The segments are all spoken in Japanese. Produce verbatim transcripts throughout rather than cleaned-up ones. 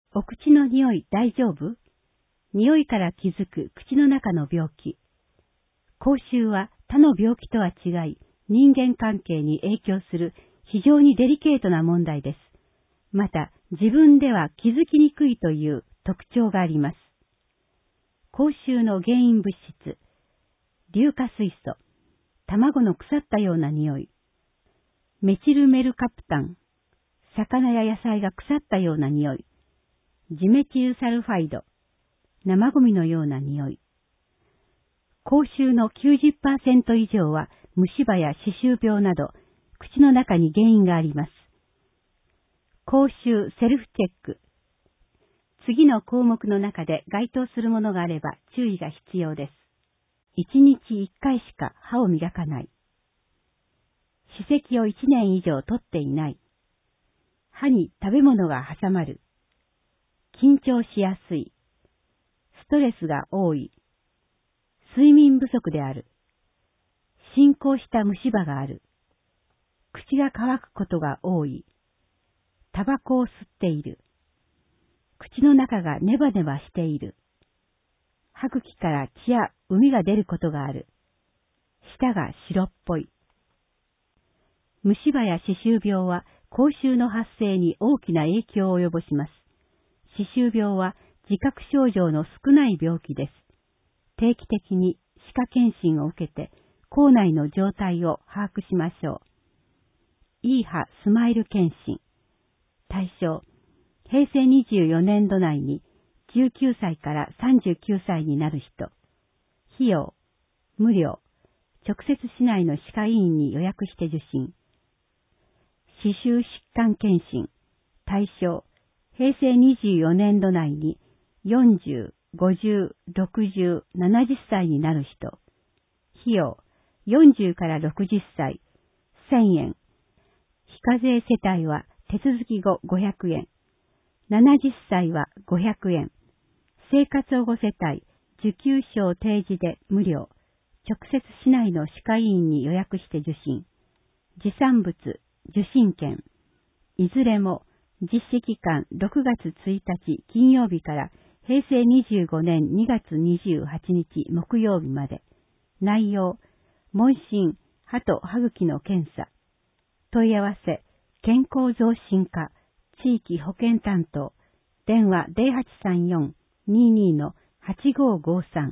お口の匂い大丈夫？匂いから気づく口の中の病気。口臭は他の病気とは違い、人間関係に影響する非常にデリケートな問題です。また、自分では気づきにくいという特徴があります。口臭の原因物質、硫化水素、卵の腐ったような匂い、メチルメルカプタン、魚や野菜が腐ったような匂い、ジメチルサルファイド、生ゴミのような匂い。口臭の きゅうじゅっパーセント 以上は虫歯や歯周病など口の中に原因があります。口臭セルフチェック。次の項目の中で該当するものがあれば注意が必要です。いちにちいっかいしか歯を磨かない。歯石をいちねん以上取っていない。歯に食べ物が挟まる。緊張しやすい。ストレスが多い。睡眠不足である。進行した虫歯がある。口が乾くことが多い。タバコを吸っている。口の中がネバネバしている。歯茎から血や膿が出ることがある。舌が白っぽい。虫歯や歯周病は口臭の発生に大きな影響を及ぼします。歯周病は自覚症状の少ない病気です。定期的に歯科検診を受けて口内の状態を把握しましょう。いい歯スマイル検診。対象、へいせいにじゅうよねんど内にじゅうきゅうさいからさんじゅうきゅうさいになる人。費用、無料。直接市内の歯科医院に予約して受診。歯周疾患検診。対象、へいせいにじゅうよねんど内によんじゅう、ごじゅう、ろくじゅう、ななじゅっさいになる人。費用、よんじゅうからろくじゅっさい、せんえん。非課税世帯は手続き後ごひゃくえん。ななじゅっさいはごひゃくえん。生活保護世帯、受給証提示で無料。直接市内の歯科医院に予約して受診。持産物、受診券。いずれも実施期間ろくがつついたち金曜日からへいせいにじゅうごねんにがつにじゅうはちにち木曜日まで。内容、問診、歯と歯茎の検査。問い合わせ、健康増進課、地域保健担当。電話 ゼロはちさんよん にーにー のはちごーごーさん。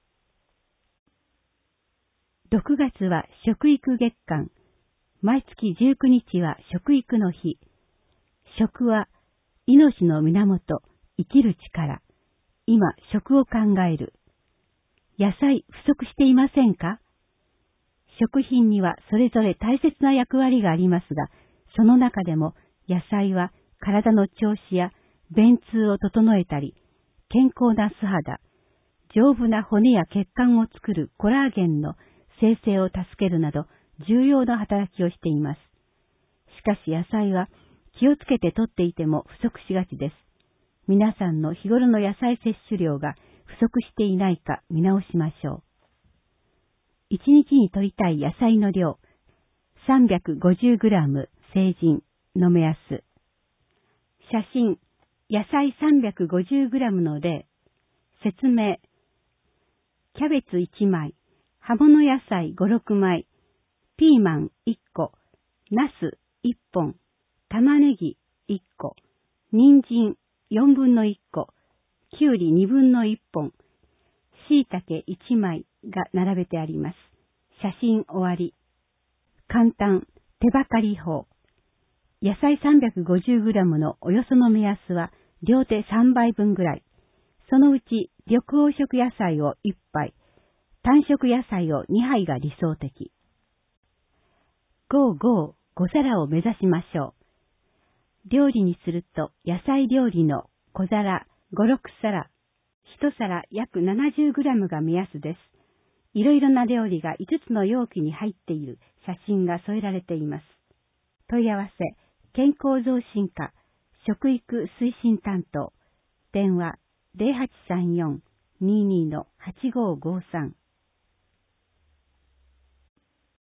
ろくがつは食育月間。毎月じゅうくにちは食育の日。食は命の源、生きる力。今、食を考える。野菜不足していませんか？食品にはそれぞれ大切な役割がありますが、その中でも野菜は体の調子や便通を整えたり、健康な素肌、丈夫な骨や血管を作るコラーゲンの生成を助けるなど重要な働きをしています。しかし野菜は気をつけて摂っていても不足しがちです。皆さんの日頃の野菜摂取量が不足していないか見直しましょう。いちにちに摂りたい野菜の量、さんびゃくごじゅうグラム成人の目安。写真、野菜 さんびゃくごじゅうグラム の例。説明、キャベツいちまい、葉物野菜ご、ろくまい、ピーマンいっこ、ナスいっぽん、玉ねぎいっこ、人参よんぶんのいっこ、きゅうりにぶんのいっぽん、椎茸いちまいが並べてあります。写真終わり。簡単、手ばかり法。野菜 さんびゃくごじゅうグラム のおよその目安は両手さんばいぶんぐらい。そのうち緑黄色野菜をいっぱい、単色野菜をにはいが理想的。ご、ご、ご皿を目指しましょう。料理にすると野菜料理の小皿ご、ろくさら、いちさら約 ななじゅうグラム が目安です。いろいろな料理がいつつの容器に入っている写真が添えられています。問い合わせ、健康増進課、食育推進担当、電話 ゼロはちさんよん にーにー のはちごーごーさん。